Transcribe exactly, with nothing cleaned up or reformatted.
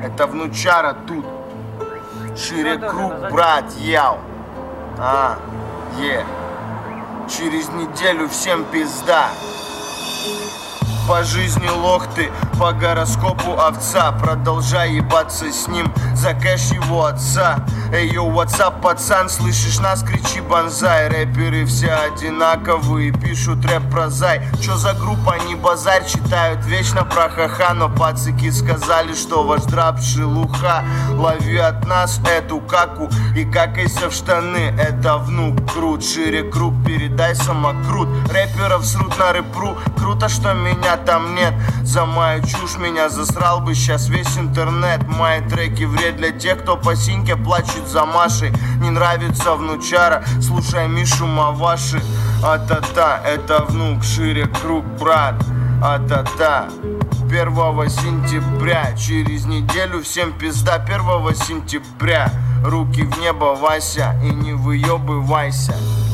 Это внучара тут. Шире круг, брат, яу. А, е. Через неделю всем пизда. По жизни лох ты, по гороскопу овца. Продолжай ебаться с ним за кэш его отца. Эй, йоу, ватсап, пацан, слышишь нас, кричи банзай. Рэперы все одинаковые, пишут рэп про зай. Чё за группа, не базарь, читают вечно про ха-ха. Но пацики сказали, что ваш драп шелуха. Лови от нас эту каку и какайся в штаны. Это внук крут, шире круг, передай самокрут. Рэперов срут на рэпру, круто, что меня там нет. За мою чушь меня засрал бы сейчас весь интернет. Мои треки вред для тех, кто по синьке плачет за Машей. Не нравится внучара, слушай Мишу Маваши. А-та-та, это внук, шире круг, брат. А-та-та, первого сентября. Через неделю всем пизда первого сентября. Руки в небо, Вася, и не выебывайся.